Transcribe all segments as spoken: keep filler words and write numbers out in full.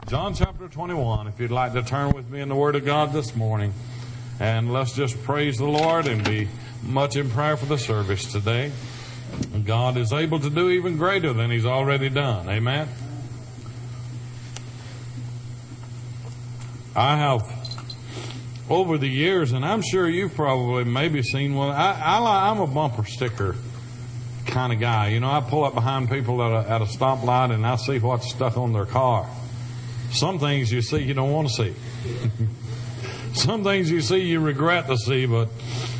John chapter twenty-one, if you'd like to turn with me in the Word of God this morning. And let's just praise the Lord and be much in prayer for the service today. God is able to do even greater than He's already done. Amen. I have, over the years, and I'm sure you've probably maybe seen one, I, I, I'm a bumper sticker kind of guy. You know, I pull up behind people at a, at a stoplight and I see what's stuck on their car. Some things you see you don't want to see. Some things you see you regret to see, but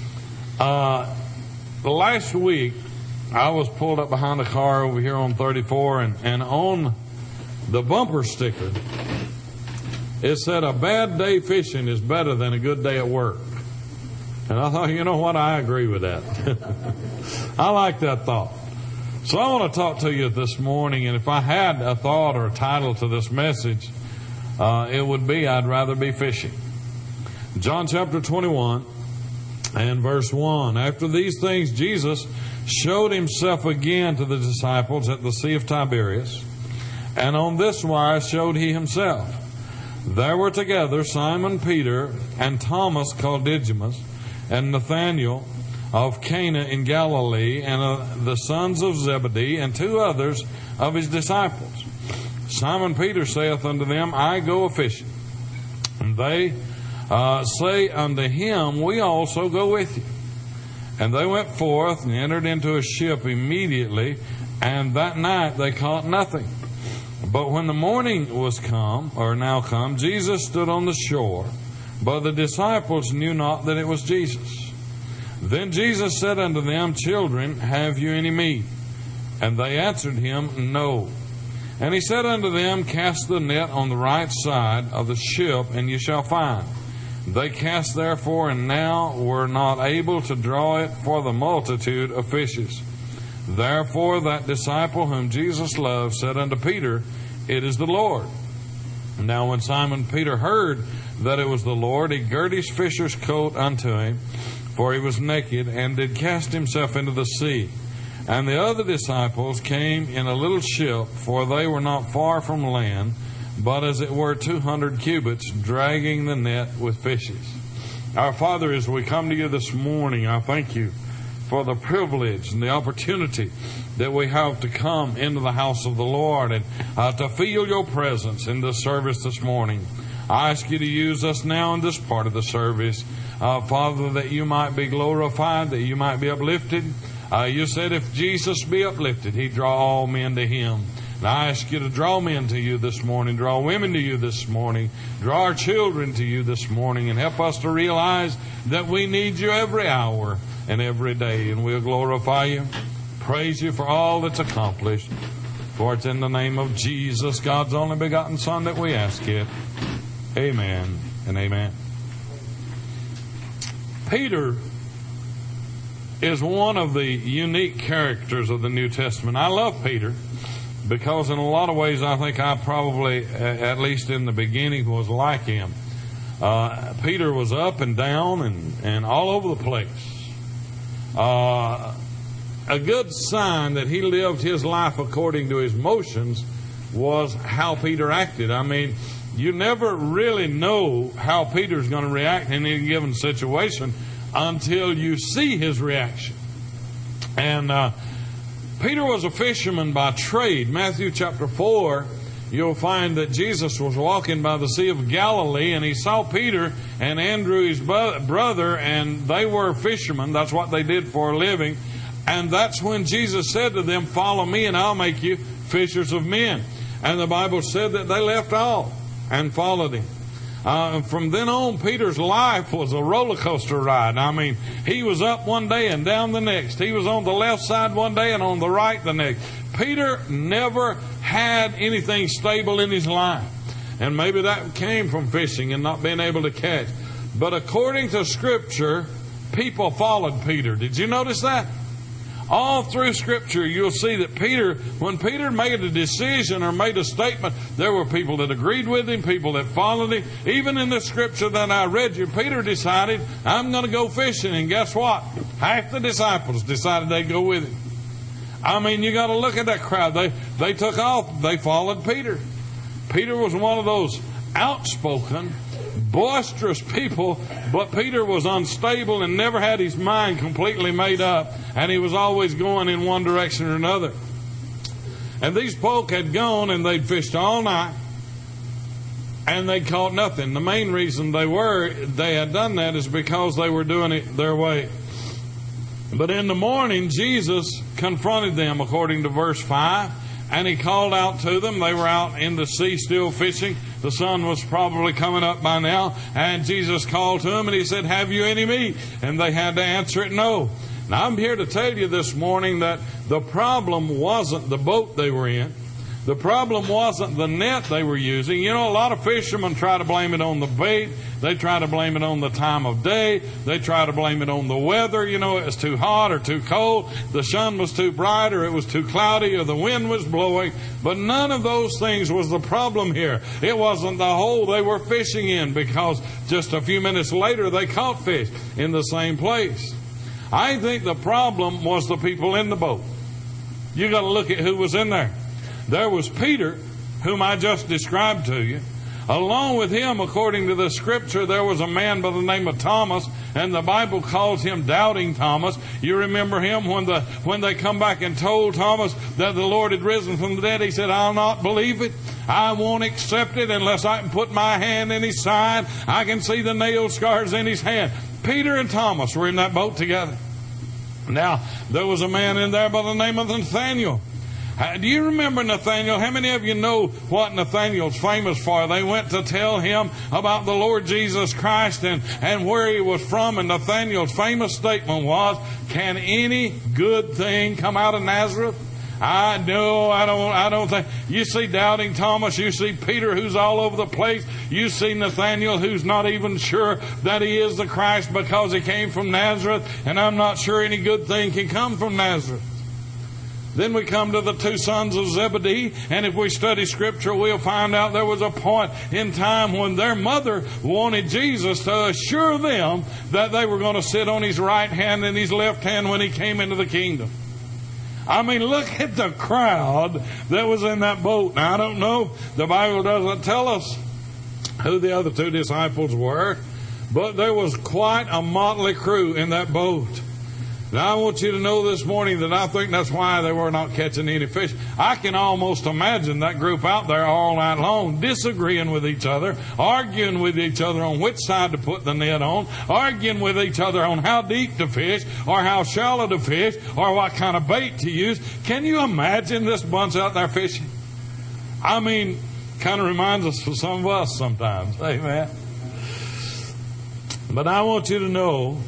uh, last week I was pulled up behind a car over here on thirty-four, and, and on the bumper sticker it said, "A bad day fishing is better than a good day at work." And I thought, you know what, I agree with that. I like that thought. So I want to talk to you this morning, and if I had a thought or a title to this message, uh, it would be, I'd rather be fishing. John chapter twenty-one and verse one. After these things, Jesus showed Himself again to the disciples at the Sea of Tiberias, and on this wise showed He Himself. There were together Simon Peter and Thomas called Didymus, and Nathanael of Cana in Galilee, and uh, the sons of Zebedee, and two others of His disciples. Simon Peter saith unto them, I go a fishing. And they uh, say unto him, We also go with you. And they went forth and entered into a ship immediately, and that night they caught nothing. But when the morning was come, or now come, Jesus stood on the shore, but the disciples knew not that it was Jesus. Then Jesus said unto them, Children, have you any meat? And they answered him, No. And He said unto them, Cast the net on the right side of the ship, and ye shall find. They cast therefore, and now were not able to draw it for the multitude of fishes. Therefore that disciple whom Jesus loved said unto Peter, It is the Lord. Now when Simon Peter heard that it was the Lord, he girt his fisher's coat unto him, for he was naked, and did cast himself into the sea. And the other disciples came in a little ship, for they were not far from land, but as it were two hundred cubits, dragging the net with fishes. Our Father, as we come to you this morning, I thank you for the privilege and the opportunity that we have to come into the house of the Lord and uh, to feel your presence in this service this morning. I ask you to use us now in this part of the service, uh, Father, that you might be glorified, that you might be uplifted. Uh, you said if Jesus be uplifted, He'd draw all men to Him. And I ask you to draw men to you this morning, draw women to you this morning, draw our children to you this morning, and help us to realize that we need you every hour and every day. And we'll glorify you, praise you for all that's accomplished. For it's in the name of Jesus, God's only begotten Son, that we ask it. Amen and amen. Peter is one of the unique characters of the New Testament. I love Peter because in a lot of ways I think I probably, at least in the beginning, was like him. Uh, Peter was up and down and, and all over the place. Uh, a good sign that he lived his life according to his motions was how Peter acted. I mean, you never really know how Peter's going to react in any given situation until you see his reaction. And uh, Peter was a fisherman by trade. Matthew chapter four, you'll find that Jesus was walking by the Sea of Galilee, and He saw Peter and Andrew, his brother, and they were fishermen. That's what they did for a living. And that's when Jesus said to them, Follow me, and I'll make you fishers of men. And the Bible said that they left all and followed Him. Uh, from then on, Peter's life was a roller coaster ride. I mean, he was up one day and down the next. He was on the left side one day and on the right the next. Peter never had anything stable in his life. And maybe that came from fishing and not being able to catch. But according to Scripture, people followed Peter. Did you notice that? All through Scripture, you'll see that Peter, when Peter made a decision or made a statement, there were people that agreed with him, people that followed him. Even in the Scripture that I read you, Peter decided, I'm going to go fishing. And guess what? Half the disciples decided they'd go with him. I mean, you got to look at that crowd. They they took off. They followed Peter. Peter was one of those outspoken, boisterous people, but Peter was unstable and never had his mind completely made up, and he was always going in one direction or another. And these folk had gone and they'd fished all night, and they caught nothing. The main reason they were they had done that is because they were doing it their way. But in the morning, Jesus confronted them, according to verse five, and he called out to them. They were out in the sea still fishing. The sun was probably coming up by now, and Jesus called to them and he said, "Have you any meat?" And they had to answer it, "No." Now, I'm here to tell you this morning that the problem wasn't the boat they were in. The problem wasn't the net they were using. You know, a lot of fishermen try to blame it on the bait. They try to blame it on the time of day. They try to blame it on the weather. You know, it was too hot or too cold. The sun was too bright, or it was too cloudy, or the wind was blowing. But none of those things was the problem here. It wasn't the hole they were fishing in, because just a few minutes later they caught fish in the same place. I think the problem was the people in the boat. You got to look at who was in there. There was Peter, whom I just described to you. Along with him, according to the Scripture, there was a man by the name of Thomas, and the Bible calls him Doubting Thomas. You remember him when the when they come back and told Thomas that the Lord had risen from the dead. He said, "I'll not believe it. I won't accept it unless I can put my hand in his side. I can see the nail scars in his hand." Peter and Thomas were in that boat together. Now, there was a man in there by the name of Nathaniel. Do you remember Nathaniel? How many of you know what Nathaniel's famous for? They went to tell him about the Lord Jesus Christ and, and where he was from. And Nathaniel's famous statement was, "Can any good thing come out of Nazareth?" I know, I don't, I don't think. You see Doubting Thomas, you see Peter, who's all over the place. You see Nathaniel, who's not even sure that he is the Christ because he came from Nazareth. And I'm not sure any good thing can come from Nazareth. Then we come to the two sons of Zebedee, and if we study Scripture, we'll find out there was a point in time when their mother wanted Jesus to assure them that they were going to sit on his right hand and his left hand when he came into the kingdom. I mean, look at the crowd that was in that boat. Now, I don't know, the Bible doesn't tell us who the other two disciples were, but there was quite a motley crew in that boat. Now, I want you to know this morning that I think that's why they were not catching any fish. I can almost imagine that group out there all night long disagreeing with each other, arguing with each other on which side to put the net on, arguing with each other on how deep to fish or how shallow to fish or what kind of bait to use. Can you imagine this bunch out there fishing? I mean, kind of reminds us of some of us sometimes. Amen. But I want you to know,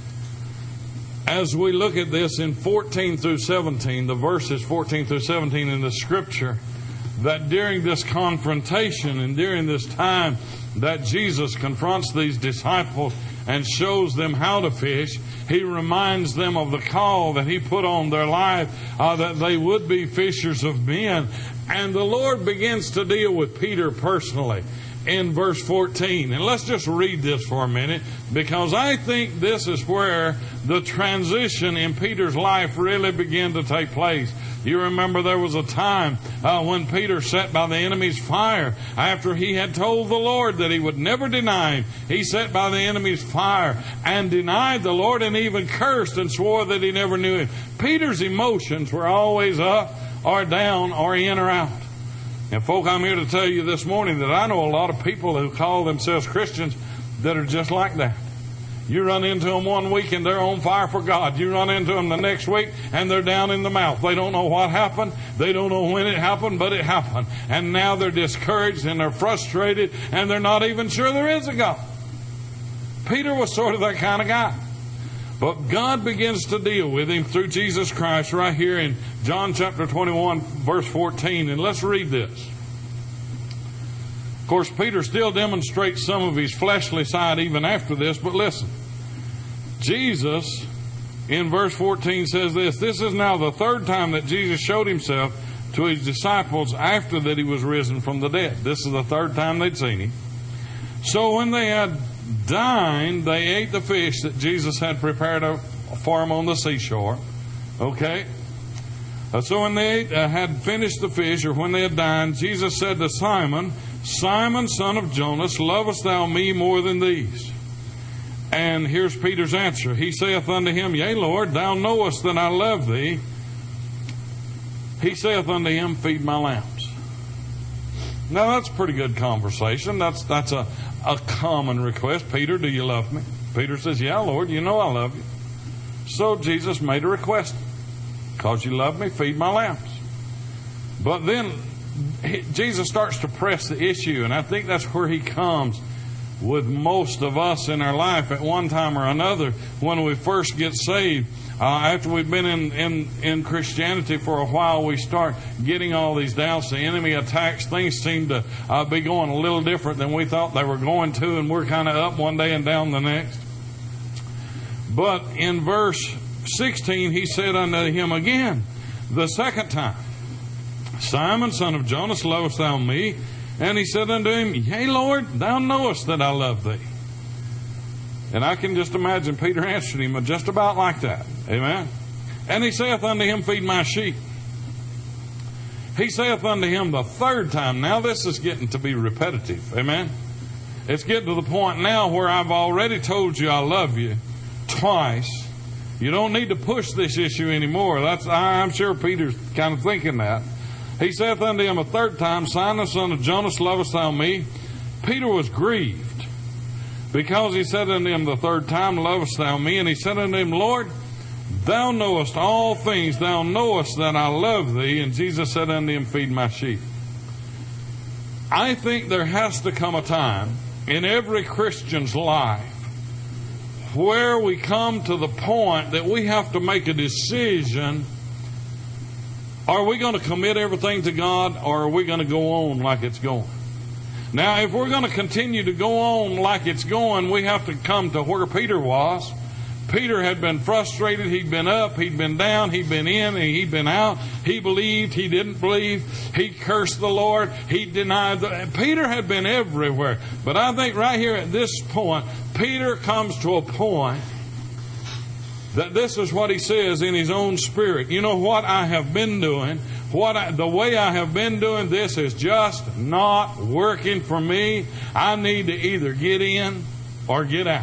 as we look at this in fourteen through seventeen, the verses fourteen through seventeen in the Scripture, that during this confrontation and during this time that Jesus confronts these disciples and shows them how to fish, he reminds them of the call that he put on their life, uh, that they would be fishers of men. And the Lord begins to deal with Peter personally in verse fourteen. And let's just read this for a minute, because I think this is where the transition in Peter's life really began to take place. You remember there was a time uh, when Peter sat by the enemy's fire after he had told the Lord that he would never deny him. He sat by the enemy's fire and denied the Lord and even cursed and swore that he never knew him. Peter's emotions were always up or down or in or out. And folk, I'm here to tell you this morning that I know a lot of people who call themselves Christians that are just like that. You run into them one week and they're on fire for God. You run into them the next week and they're down in the mouth. They don't know what happened. They don't know when it happened, but it happened. And now they're discouraged and they're frustrated and they're not even sure there is a God. Peter was sort of that kind of guy. But God begins to deal with him through Jesus Christ right here in John chapter twenty-one, verse fourteen. And let's read this. Of course, Peter still demonstrates some of his fleshly side even after this, but listen. Jesus, in verse fourteen, says this: "This is now the third time that Jesus showed himself to his disciples after that he was risen from the dead." This is the third time they'd seen him. "So when they had dined, they ate the fish that Jesus had prepared for them on the seashore." Okay? Uh, so when they uh, had finished the fish, or when they had dined, Jesus said to Simon, Simon, son of Jonas, lovest thou me more than these? And here's Peter's answer. He saith unto him, Yea, Lord, thou knowest that I love thee. He saith unto him, Feed my lambs. Now that's a pretty good conversation. That's that's a, a common request. Peter, do you love me? Peter says, Yeah, Lord, you know I love you. So Jesus made a request. Because you love me, feed my lambs. But then he, Jesus starts to press the issue, and I think that's where he comes with most of us in our life at one time or another when we first get saved. Uh, after we've been in, in, in Christianity for a while, we start getting all these doubts. The enemy attacks. Things seem to uh, be going a little different than we thought they were going to, and we're kind of up one day and down the next. But in verse sixteen, he said unto him again, the second time, Simon, son of Jonas, lovest thou me? And he said unto him, Yea, Lord, thou knowest that I love thee. And I can just imagine Peter answered him just about like that. Amen. And he saith unto him, Feed my sheep. He saith unto him the third time. Now this is getting to be repetitive. Amen. It's getting to the point now where I've already told you I love you twice. You don't need to push this issue anymore. That's I'm sure Peter's kind of thinking that. He saith unto him a third time, Simon, son of Jonas, lovest thou me? Peter was grieved, because he said unto him the third time, Lovest thou me? And he said unto him, Lord, thou knowest all things. Thou knowest that I love thee. And Jesus said unto him, Feed my sheep. I think there has to come a time in every Christian's life where we come to the point that we have to make a decision. Are we going to commit everything to God, or are we going to go on like it's going? Now, if we're going to continue to go on like it's going, we have to come to where Peter was. Peter had been frustrated. He'd been up. He'd been down. He'd been in and he'd been out. He believed. He didn't believe. He cursed the Lord. He denied. The, Peter had been everywhere. But I think right here at this point, Peter comes to a point that this is what he says in his own spirit. You know what I have been doing? What I, the way I have been doing this is just not working for me. I need to either get in or get out.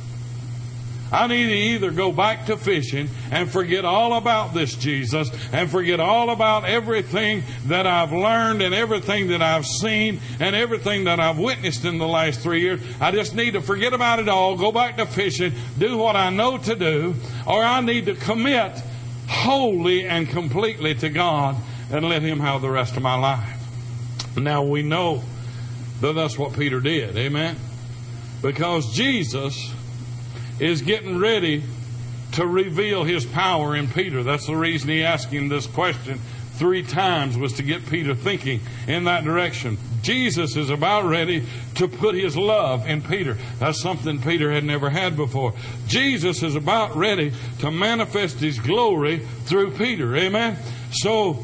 I need to either go back to fishing and forget all about this Jesus and forget all about everything that I've learned and everything that I've seen and everything that I've witnessed in the last three years. I just need to forget about it all, go back to fishing, do what I know to do, or I need to commit wholly and completely to God and let Him have the rest of my life. Now we know that that's what Peter did. Amen? Because Jesus is getting ready to reveal His power in Peter. That's the reason He asked him this question three times, was to get Peter thinking in that direction. Jesus is about ready to put His love in Peter. That's something Peter had never had before. Jesus is about ready to manifest His glory through Peter. Amen? So,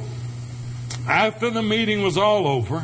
after the meeting was all over,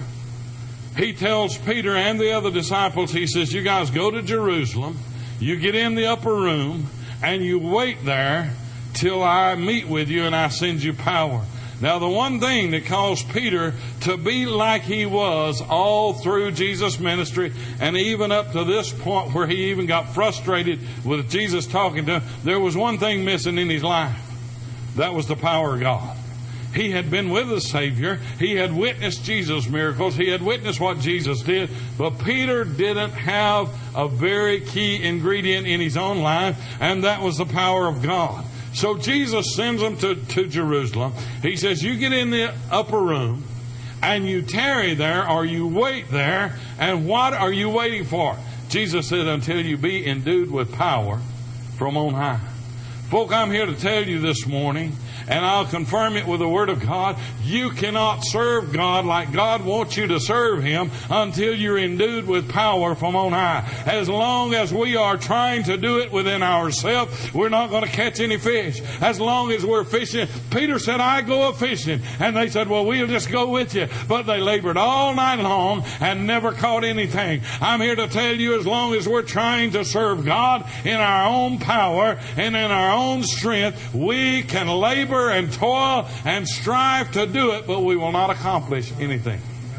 He tells Peter and the other disciples, He says, you guys go to Jerusalem. You get in the upper room and you wait there till I meet with you and I send you power. Now, the one thing that caused Peter to be like he was all through Jesus' ministry and even up to this point where he even got frustrated with Jesus talking to him, there was one thing missing in his life. That was the power of God. He had been with the Savior. He had witnessed Jesus' miracles. He had witnessed what Jesus did. But Peter didn't have a very key ingredient in his own life, and that was the power of God. So Jesus sends him to, to Jerusalem. He says, you get in the upper room, and you tarry there, or you wait there, and what are you waiting for? Jesus said, until you be endued with power from on high. Folk, I'm here to tell you this morning, and I'll confirm it with the Word of God, you cannot serve God like God wants you to serve Him until you're endued with power from on high. As long as we are trying to do it within ourselves, we're not going to catch any fish. As long as we're fishing, Peter said, I go a fishing. And they said, well, we'll just go with you. But they labored all night long and never caught anything. I'm here to tell you, as long as we're trying to serve God in our own power and in our own strength, we can labor labor and toil and strive to do it, but we will not accomplish anything.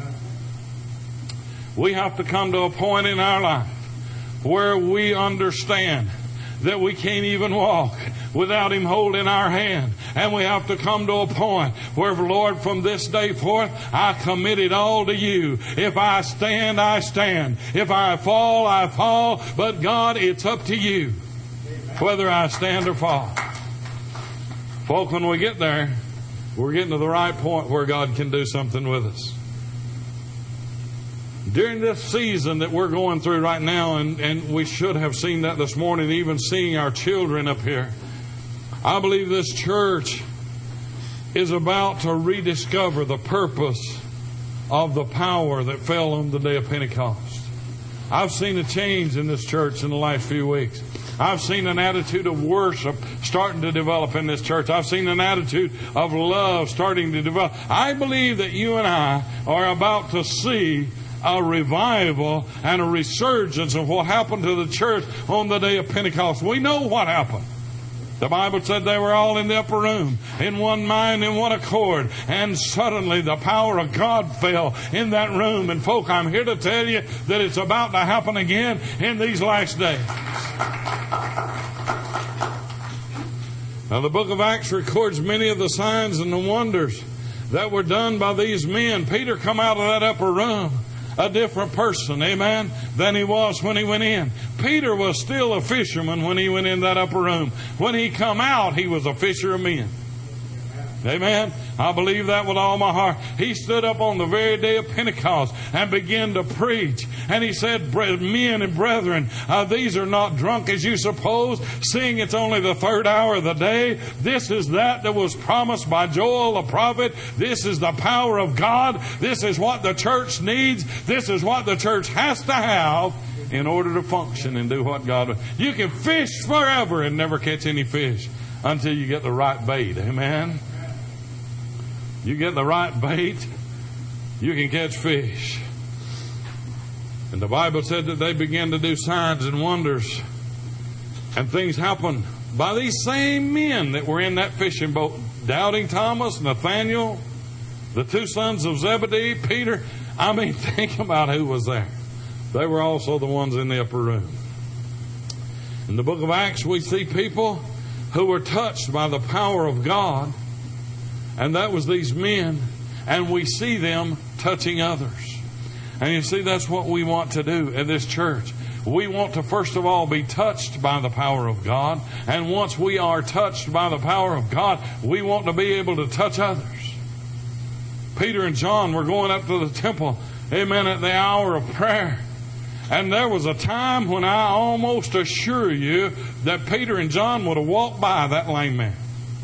We have to come to a point in our life where we understand that we can't even walk without Him holding our hand. And we have to come to a point where, Lord, from this day forth, I commit it all to You. If I stand, I stand. If I fall, I fall. But God, it's up to You whether I stand or fall. Folk, when we get there, we're getting to the right point where God can do something with us. During this season that we're going through right now, and, and we should have seen that this morning, even seeing our children up here, I believe this church is about to rediscover the purpose of the power that fell on the day of Pentecost. I've seen a change in this church in the last few weeks. I've seen an attitude of worship starting to develop in this church. I've seen an attitude of love starting to develop. I believe that you and I are about to see a revival and a resurgence of what happened to the church on the day of Pentecost. We know what happened. The Bible said they were all in the upper room, in one mind, in one accord. And suddenly the power of God fell in that room. And folk, I'm here to tell you that it's about to happen again in these last days. Now, the book of Acts records many of the signs and the wonders that were done by these men. Peter come out of that upper room a different person, amen, than he was when he went in. Peter was still a fisherman when he went in that upper room. When he come out, he was a fisher of men. Amen. I believe that with all my heart. He stood up on the very day of Pentecost and began to preach. And he said, men and brethren, uh, these are not drunk as you suppose, seeing it's only the third hour of the day. This is that that was promised by Joel the prophet. This is the power of God. This is what the church needs. This is what the church has to have in order to function and do what God... You can fish forever and never catch any fish until you get the right bait. Amen. You get the right bait, you can catch fish. And the Bible said that they began to do signs and wonders. And things happened by these same men that were in that fishing boat. Doubting Thomas, Nathaniel, the two sons of Zebedee, Peter. I mean, think about who was there. They were also the ones in the upper room. In the book of Acts, we see people who were touched by the power of God. And that was these men. And we see them touching others. And you see, that's what we want to do at this church. We want to first of all be touched by the power of God. And once we are touched by the power of God, we want to be able to touch others. Peter and John were going up to the temple, amen, at the hour of prayer. And there was a time when I almost assure you that Peter and John would have walked by that lame man.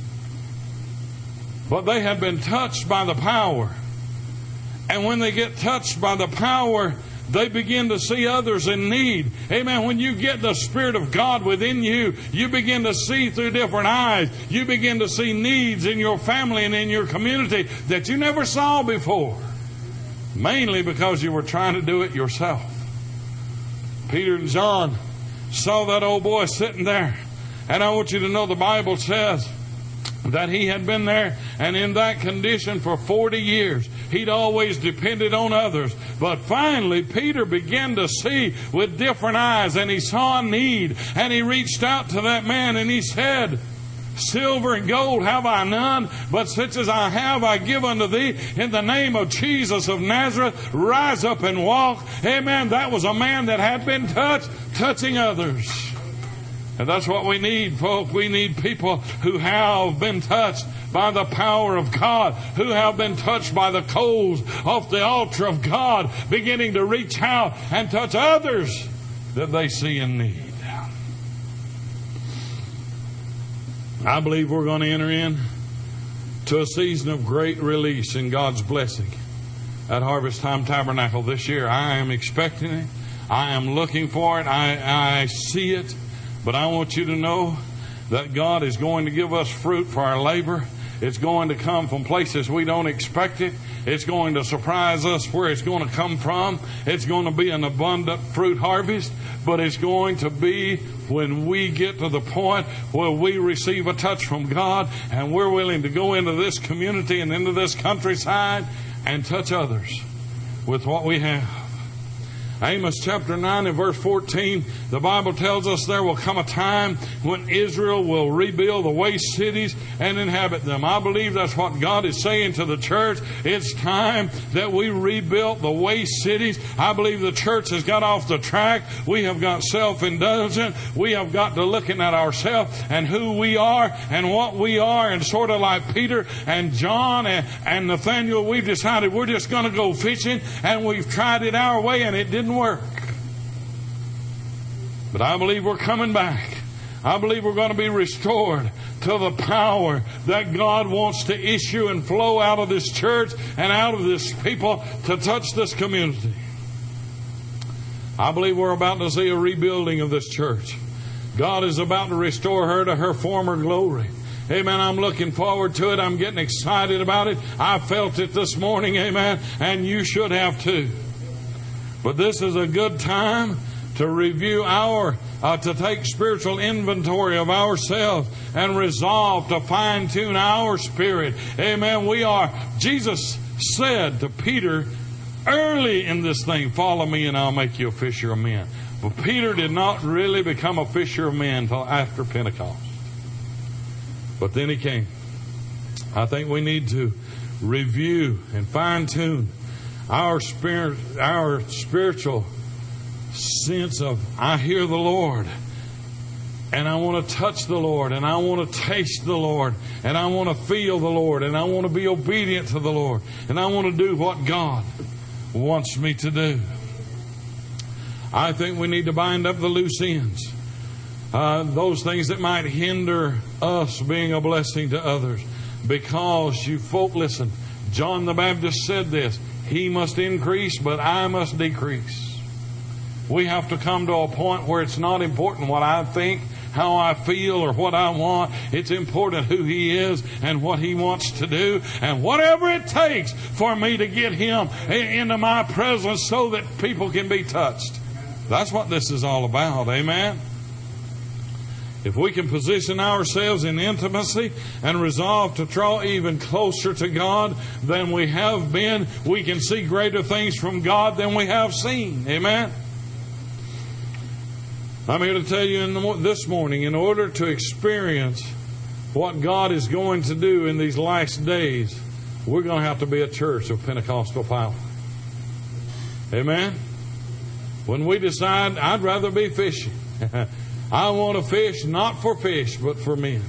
But they had been touched by the power. And when they get touched by the power, they begin to see others in need. Amen. When you get the Spirit of God within you, you begin to see through different eyes. You begin to see needs in your family and in your community that you never saw before. Mainly because you were trying to do it yourself. Peter and John saw that old boy sitting there. And I want you to know the Bible says that he had been there and in that condition for forty years. He'd always depended on others. But finally, Peter began to see with different eyes, and he saw a need. And he reached out to that man and he said, silver and gold have I none, but such as I have I give unto thee. In the name of Jesus of Nazareth, rise up and walk. Amen. That was a man that had been touched, touching others. And that's what we need, folks. We need people who have been touched by the power of God, who have been touched by the coals off the altar of God, beginning to reach out and touch others that they see in need. I believe we're going to enter in to a season of great release in God's blessing at Harvest Time Tabernacle this year. I am expecting it. I am looking for it. I, I see it. But I want you to know that God is going to give us fruit for our labor. It's going to come from places we don't expect it. It's going to surprise us where it's going to come from. It's going to be an abundant fruit harvest, but it's going to be when we get to the point where we receive a touch from God and we're willing to go into this community and into this countryside and touch others with what we have. Amos chapter nine and verse fourteen, the Bible tells us there will come a time when Israel will rebuild the waste cities and inhabit them. I believe that's what God is saying to the church. It's time that we rebuilt the waste cities. I believe the church has got off the track. We have got self-indulgent. We have got to looking at ourselves and who we are and what we are, and sort of like Peter and John and, and Nathaniel, we've decided we're just going to go fishing, and we've tried it our way and it didn't work. But I believe we're coming back. I believe we're going to be restored to the power that God wants to issue and flow out of this church and out of this people to touch this community. I believe we're about to see a rebuilding of this church. God is about to restore her to her former glory. Amen. I'm looking forward to it. I'm getting excited about it. I felt it this morning. Amen. And you should have too. But this is a good time to review our, uh, to take spiritual inventory of ourselves and resolve to fine-tune our spirit. Amen. We are, Jesus said to Peter early in this thing, follow me and I'll make you a fisher of men. But Peter did not really become a fisher of men until after Pentecost. But then he came. I think we need to review and fine-tune our spirit, our spiritual sense of, I hear the Lord, and I want to touch the Lord, and I want to taste the Lord, and I want to feel the Lord, and I want to be obedient to the Lord, and I want to do what God wants me to do. I think we need to bind up the loose ends. Uh, those things that might hinder us being a blessing to others. Because you folk, listen, John the Baptist said this, he must increase, but I must decrease. We have to come to a point where it's not important what I think, how I feel, or what I want. It's important who He is and what He wants to do, and whatever it takes for me to get Him into my presence so that people can be touched. That's what this is all about. Amen. If we can position ourselves in intimacy and resolve to draw even closer to God than we have been, we can see greater things from God than we have seen. Amen. I'm here to tell you in the, this morning, in order to experience what God is going to do in these last days, we're going to have to be a church of Pentecostal power. Amen. When we decide, I'd rather be fishing. I want to fish not for fish, but for men.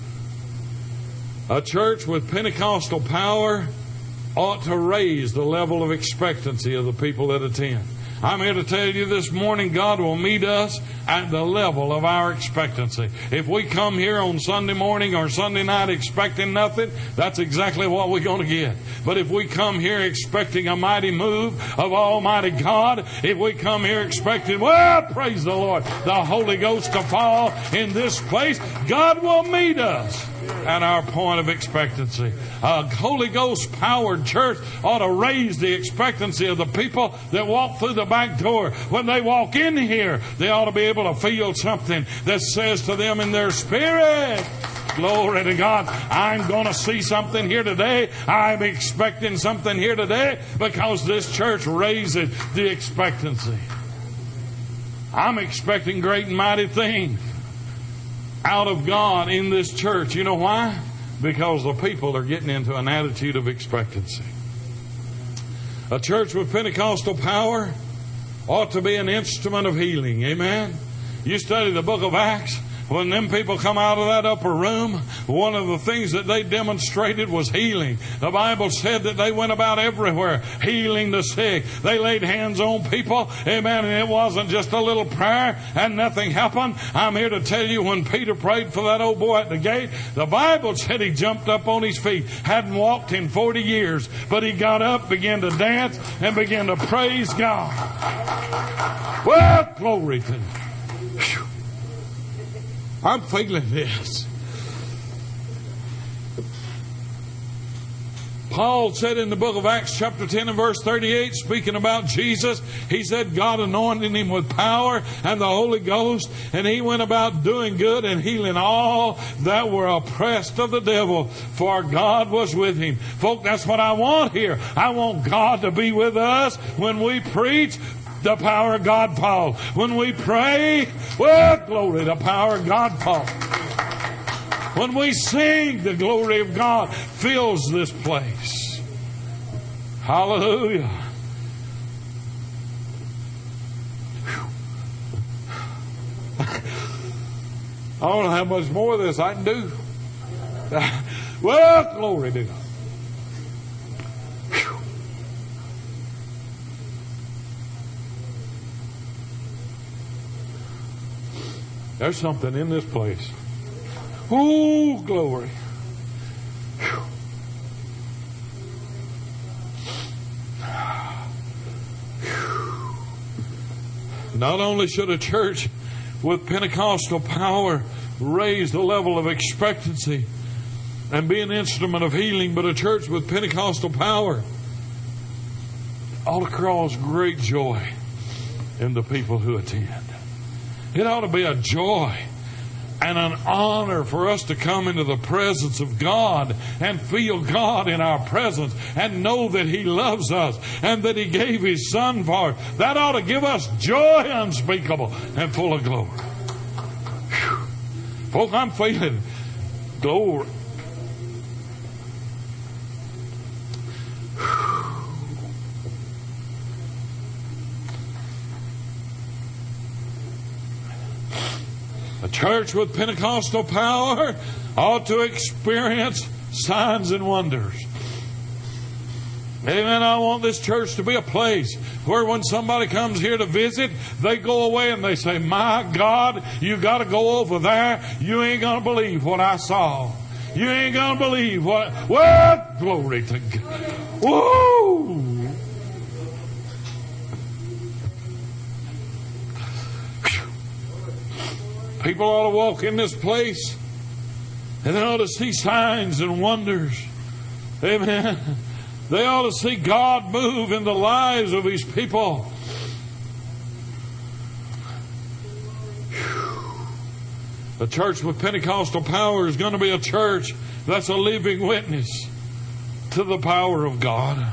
A church with Pentecostal power ought to raise the level of expectancy of the people that attend. I'm here to tell you this morning, God will meet us at the level of our expectancy. If we come here on Sunday morning or Sunday night expecting nothing, that's exactly what we're going to get. But if we come here expecting a mighty move of Almighty God, if we come here expecting, well, praise the Lord, the Holy Ghost to fall in this place, God will meet us at our point of expectancy. A Holy Ghost powered church ought to raise the expectancy of the people that walk through the back door. When they walk in here, they ought to be able to feel something that says to them in their spirit, glory to God, I'm going to see something here today. I'm expecting something here today, because this church raises the expectancy. I'm expecting great and mighty things out of God in this church. You know why? Because the people are getting into an attitude of expectancy. A church with Pentecostal power ought to be an instrument of healing. Amen. You study the book of Acts. When them people come out of that upper room, one of the things that they demonstrated was healing. The Bible said that they went about everywhere healing the sick. They laid hands on people. Amen. And it wasn't just a little prayer and nothing happened. I'm here to tell you, when Peter prayed for that old boy at the gate, the Bible said he jumped up on his feet. Hadn't walked in forty years, but he got up, began to dance, and began to praise God. Well, glory to Him. Whew. I'm feeling this. Paul said in the book of Acts chapter ten and verse thirty-eight, speaking about Jesus, he said God anointed him with power and the Holy Ghost, and he went about doing good and healing all that were oppressed of the devil, for God was with him. Folk, that's what I want here. I want God to be with us when we preach. The power of God falls. When we pray, well, glory, the power of God falls. When we sing, the glory of God fills this place. Hallelujah. I don't know how much more of this I can do. Well, glory to God. There's something in this place. Oh, glory. Whew. Not only should a church with Pentecostal power raise the level of expectancy and be an instrument of healing, but a church with Pentecostal power ought to cause great joy in the people who attend. It ought to be a joy and an honor for us to come into the presence of God and feel God in our presence and know that He loves us and that He gave His Son for us. That ought to give us joy unspeakable and full of glory. Whew. Folks, I'm feeling glory. A church with Pentecostal power ought to experience signs and wonders. Amen. I want this church to be a place where when somebody comes here to visit, they go away and they say, my God, you got to go over there. You ain't going to believe what I saw. You ain't going to believe what... Well, glory to God. Woo! People ought to walk in this place and they ought to see signs and wonders. Amen. They ought to see God move in the lives of His people. A church with Pentecostal power is going to be a church that's a living witness to the power of God.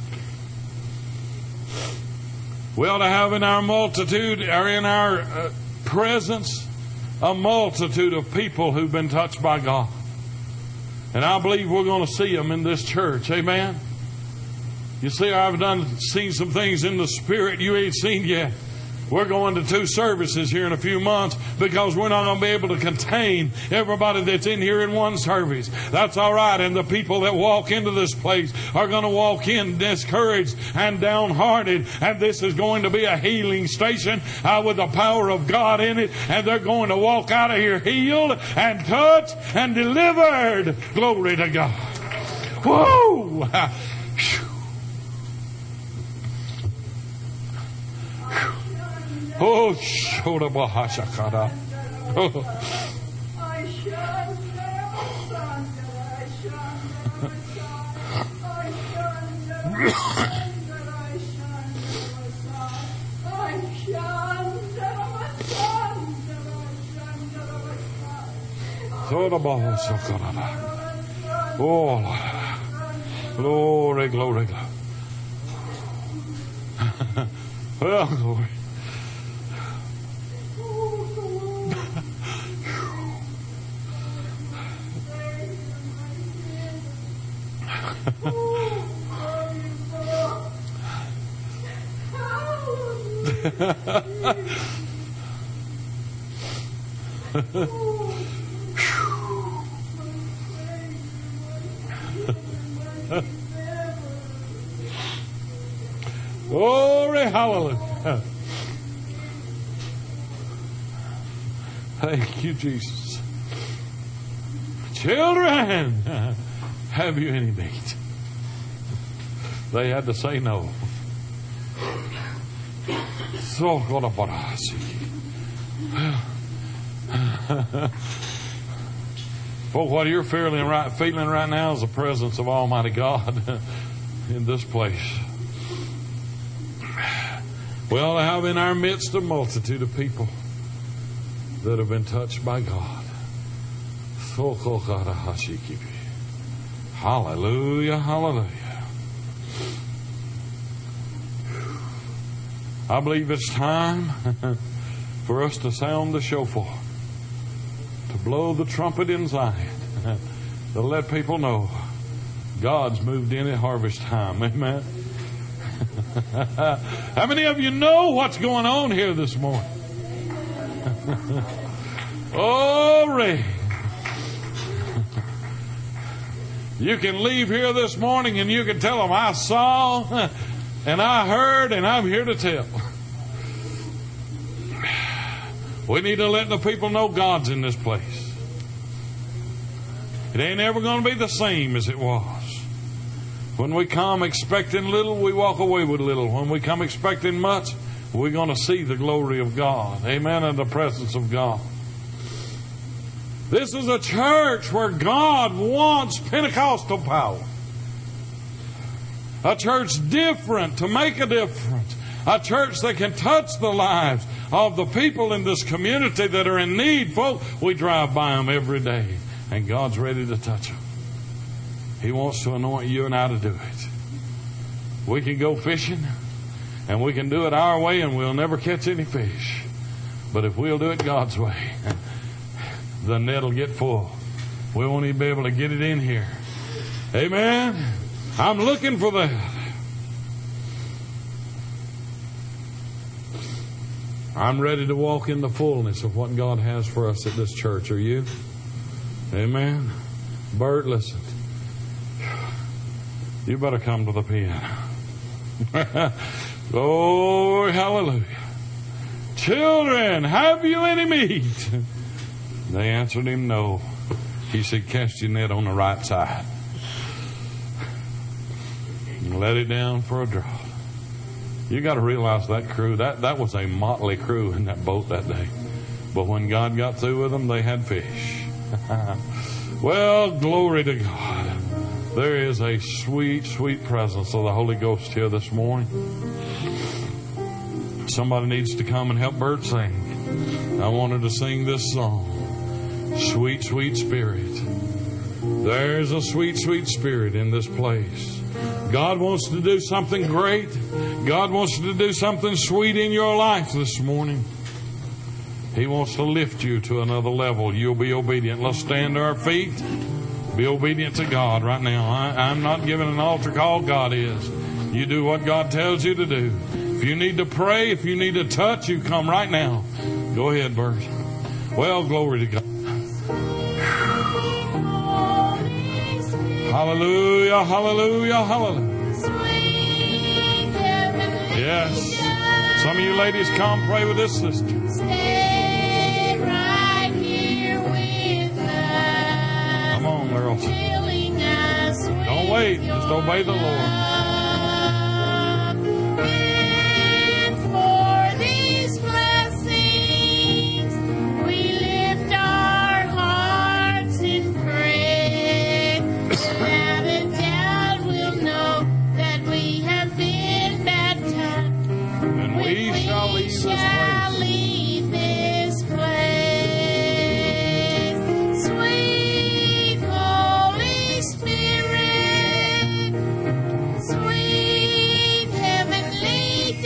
We ought to have in our multitude, or in our uh, presence, a multitude of people who've been touched by God. And I believe we're going to see them in this church. Amen. You see, I've done seen some things in the Spirit you ain't seen yet. We're going to two services here in a few months because we're not going to be able to contain everybody that's in here in one service. That's all right. And the people that walk into this place are going to walk in discouraged and downhearted. And this is going to be a healing station uh, with the power of God in it. And they're going to walk out of here healed and touched and delivered. Glory to God. Whoa! Oh, Shoda Bahashakada. Oh. Oh, glory, glory, glory. Well, glory. Glory, hallelujah. Thank you, Jesus. Children, have you any meat? They had to say no. So God of Well, what you're feeling right, feeling right now is the presence of Almighty God in this place. Well, I have in our midst a multitude of people that have been touched by God. Hallelujah, hallelujah. I believe it's time for us to sound the shofar, to blow the trumpet in Zion, to let people know God's moved in at harvest time. Amen. How many of you know what's going on here this morning? Oh, Ray. You can leave here this morning and you can tell them, I saw and I heard and I'm here to tell. We need to let the people know God's in this place. It ain't ever going to be the same as it was. When we come expecting little, we walk away with little. When we come expecting much, we're going to see the glory of God. Amen. And the presence of God. This is a church where God wants Pentecostal power. A church different to make a difference. A church that can touch the lives of the people in this community that are in need. Folks, we drive by them every day and God's ready to touch them. He wants to anoint you and I to do it. We can go fishing and we can do it our way and we'll never catch any fish. But if we'll do it God's way, the net will get full. We won't even be able to get it in here. Amen. I'm looking for that. I'm ready to walk in the fullness of what God has for us at this church. Are you? Amen. Bert, listen. You better come to the piano. Glory, hallelujah. Children, have you any meat? They answered him no. He said, cast your net on the right side. And let it down for a draught. You got to realize that crew, that, that was a motley crew in that boat that day. But when God got through with them, they had fish. Well, glory to God. There is a sweet, sweet presence of the Holy Ghost here this morning. Somebody needs to come and help Bert sing. I wanted to sing this song. Sweet, sweet Spirit. There's a sweet, sweet Spirit in this place. God wants to do something great. God wants to do something sweet in your life this morning. He wants to lift you to another level. You'll be obedient. Let's stand to our feet. Be obedient to God right now. I, I'm not giving an altar call. God is. You do what God tells you to do. If you need to pray, if you need to touch, you come right now. Go ahead, Bert. Well, glory to God. Hallelujah, hallelujah, hallelujah. Yes. Some of you ladies come pray with this sister. Stay right here with us. Come on, girls. Filling us with Don't wait. Just obey the Lord. And for these blessings, we lift our hearts in praise. Without a doubt, we'll know that we have been baptized. And we shall leave this place. Leave this place. Sweet Holy Spirit, sweet heavenly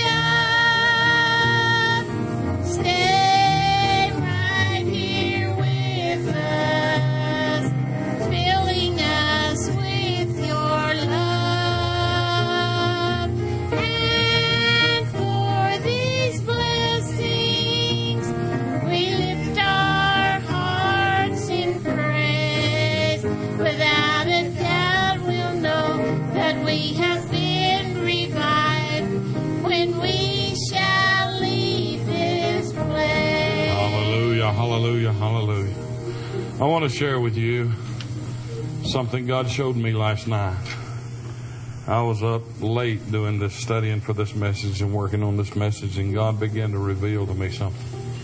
dove, stay right here with us, filling us with your love. And for these blessings, we lift our hearts in praise. Without a doubt, we'll know that we have been revived when we shall leave this place. Hallelujah, hallelujah, hallelujah. I want to share with you something God showed me last night. I was up late doing this, studying for this message and working on this message, and God began to reveal to me something.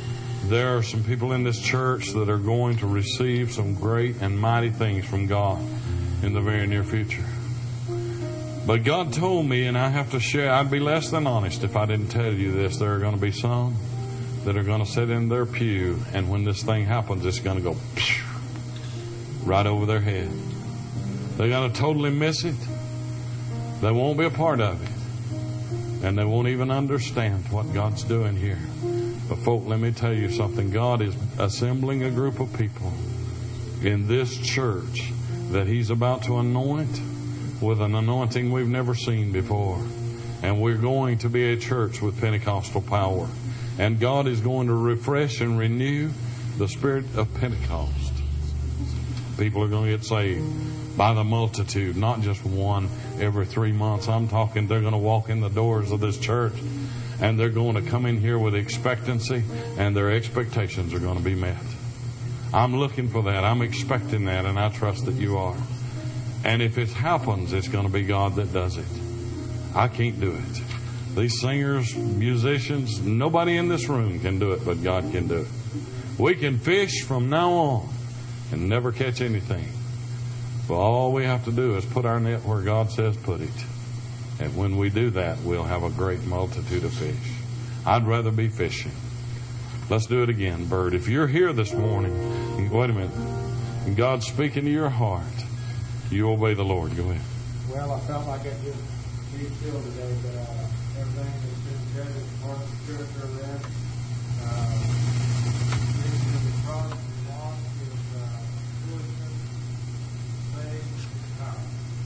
there are some people in this church that are going to receive some great and mighty things from God in the very near future. But God told me, and I have to share, I'd be less than honest if I didn't tell you this. There are going to be some that are going to sit in their pew, and when this thing happens, it's going to go right over their head. They're going to totally miss it. They won't be a part of it. And they won't even understand what God's doing here. But folk, let me tell you something. God is assembling a group of people in this church that He's about to anoint with an anointing we've never seen before. And we're going to be a church with Pentecostal power. And God is going to refresh and renew the spirit of Pentecost. People are going to get saved by the multitude, not just one every three months. I'm talking they're going to walk in the doors of this church and they're going to come in here with expectancy, and their expectations are going to be met. I'm looking for that. I'm expecting that, and I trust that you are. And if it happens, it's going to be God that does it. I can't do it. These singers, musicians, nobody in this room can do it, but God can do it. We can fish from now on and never catch anything. But all we have to do is put our net where God says put it. And when we do that, we'll have a great multitude of fish. I'd rather be fishing. Let's do it again, Bert. If you're here this morning, wait a minute, and God's speaking to your heart, you obey the Lord. Go ahead. Well, I felt like I just be still today, but uh, everything has been said as part of the scripture there. Uh, mentioning the cross and loss is uh, foolishness, faith, and power.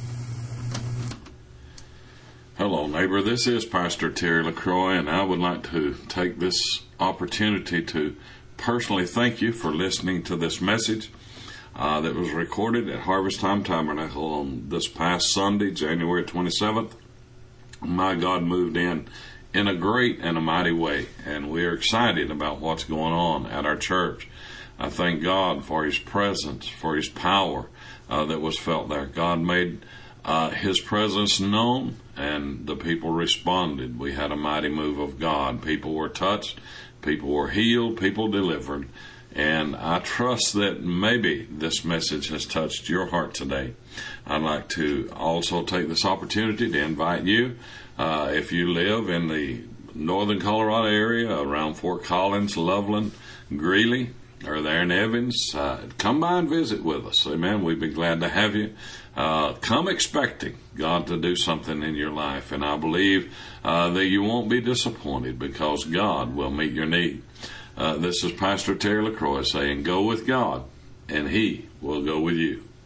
Hello, neighbor. This is Pastor Terry LaCroix, and I would like to take this opportunity to personally thank you for listening to this message uh, that was recorded at Harvest Time Tabernacle on this past Sunday, January twenty-seventh. My God moved in in a great and a mighty way, and we are excited about what's going on at our church. I thank God for His presence, for His power uh, that was felt there. God made uh, His presence known, and the people responded. We had a mighty move of God. People were touched, people were healed, people delivered. And I trust that maybe this message has touched your heart today. I'd like to also take this opportunity to invite you, uh, if you live in the northern Colorado area, around Fort Collins, Loveland, Greeley, or there in Evans, uh, come by and visit with us. Amen. We'd be glad to have you. Uh, come expecting God to do something in your life. And I believe uh, that you won't be disappointed, because God will meet your need. Uh, this is Pastor Terry LaCroix saying, go with God, and He will go with you.